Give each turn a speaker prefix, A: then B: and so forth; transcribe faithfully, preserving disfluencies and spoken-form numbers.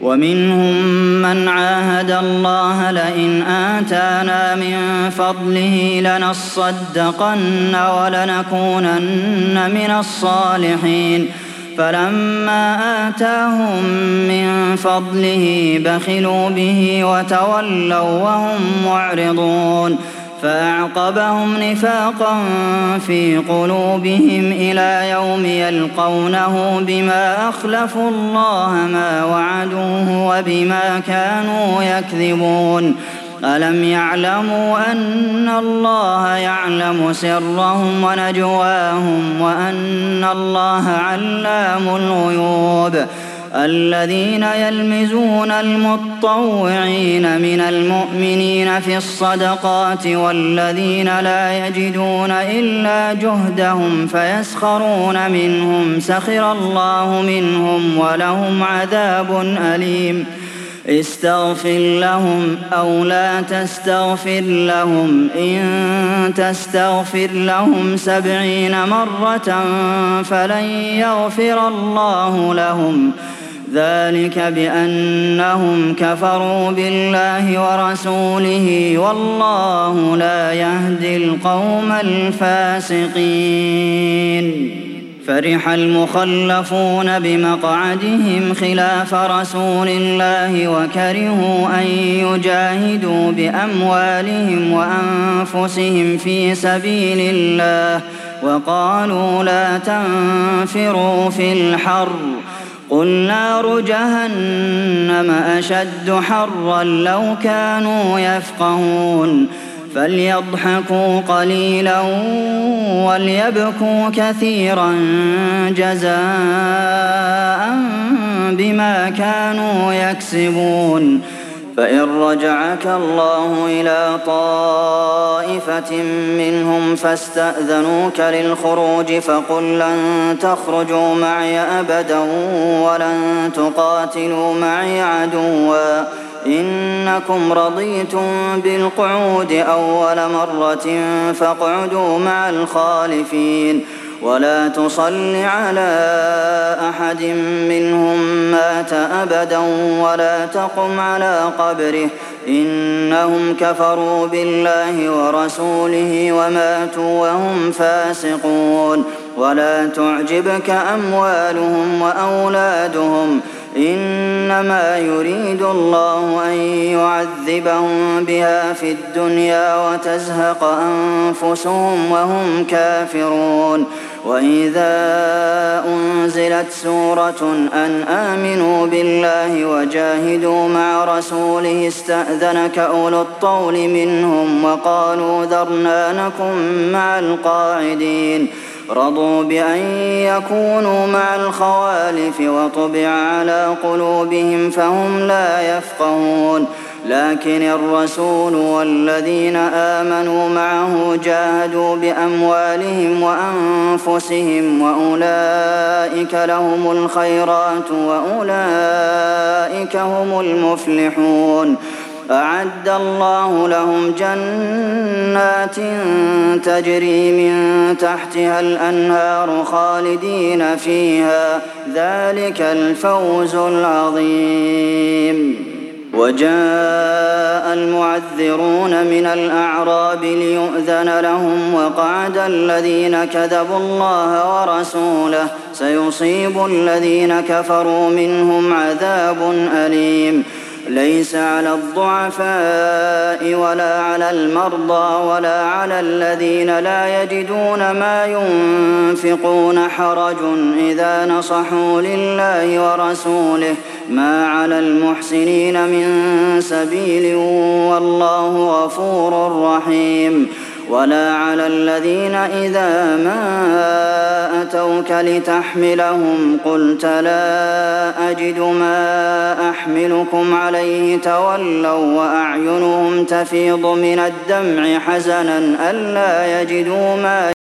A: ومنهم من عاهد الله لئن آتانا من فضله لنصدقن ولنكونن من الصالحين فلما آتاهم من فضله بخلوا به وتولوا وهم معرضون فأعقبهم نفاقا في قلوبهم إلى يوم يلقونه بما أخلفوا الله ما وعدوه وبما كانوا يكذبون ألم يعلموا أن الله يعلم سرهم ونجواهم وأن الله علام الغيوب الذين يلمزون المطوعين من المؤمنين في الصدقات والذين لا يجدون إلا جهدهم فيسخرون منهم سخر الله منهم ولهم عذاب أليم استغفر لهم أو لا تستغفر لهم إن تستغفر لهم سبعين مرة فلن يغفر الله لهم ذلك بأنهم كفروا بالله ورسوله والله لا يهدي القوم الفاسقين فرح المخلفون بمقعدهم خلاف رسول الله وكرهوا أن يجاهدوا بأموالهم وأنفسهم في سبيل الله وقالوا لا تنفروا في الحر قل نار جهنم أشد حرا لو كانوا يفقهون فليضحكوا قليلا وليبكوا كثيرا جزاء بما كانوا يكسبون فإن رجعك الله إلى طائفة منهم فاستأذنوك للخروج فقل لن تخرجوا معي أبدا ولن تقاتلوا معي عدوا إنكم رضيتم بالقعود أول مرة فاقعدوا مع الخالفين ولا تصل على أحد منهم مات أبدا ولا تقم على قبره إنهم كفروا بالله ورسوله وماتوا وهم فاسقون ولا تعجبك أموالهم وأولادهم إنما يريد الله أن يعذبهم بها في الدنيا وتزهق أنفسهم وهم كافرون وإذا أنزلت سورة أن آمنوا بالله وجاهدوا مع رسوله استأذنك أولو الطول منهم وقالوا ذرنا نكن مع القاعدين رضوا بأن يكونوا مع الخوالف وطبع على قلوبهم فهم لا يفقهون لكن الرسول والذين آمنوا معه جاهدوا بأموالهم وأنفسهم وأولئك لهم الخيرات وأولئك هم المفلحون أعد الله لهم جنات تجري من تحتها الأنهار خالدين فيها ذلك الفوز العظيم وجاء المعذرون من الأعراب ليؤذن لهم وقعد الذين كذبوا الله ورسوله سيصيب الذين كفروا منهم عذاب أليم ليس على الضعفاء ولا على المرضى ولا على الذين لا يجدون ما ينفقون حرج إذا نصحوا لله ورسوله ما على المحسنين من سبيل والله غفور رحيم ولا على الذين إذا ما أتوك لتحملهم قلت لا أجد ما أحملكم عليه تولوا وأعينهم تفيض من الدمع حزنا ألا يجدوا ما